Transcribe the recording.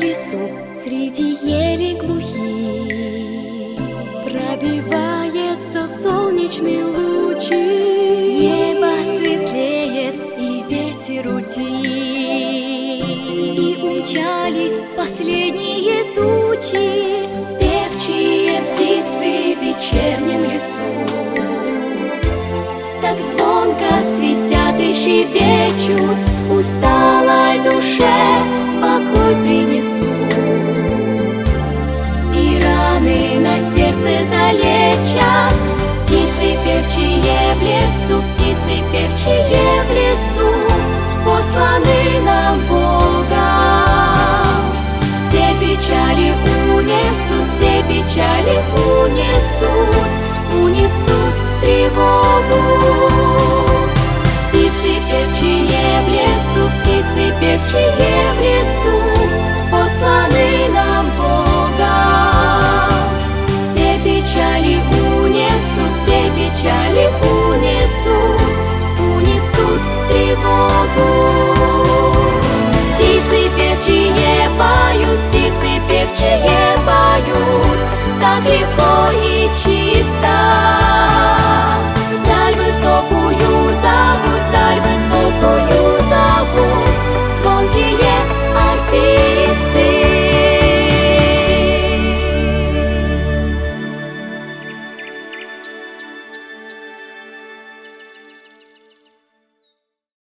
лесу среди елей глухих пробивается солнечный лучик. Небо светлеет и ветер утих, и умчались последние тучи. Певчие птицы в вечернем лесу так звонко свистят и щебечут, усталой душе покой принесут, и раны на сердце залечат. Птицы певчие в лесу, птицы певчие в лесу, посланы нам Богом. Все печали унесут, все печали унесут.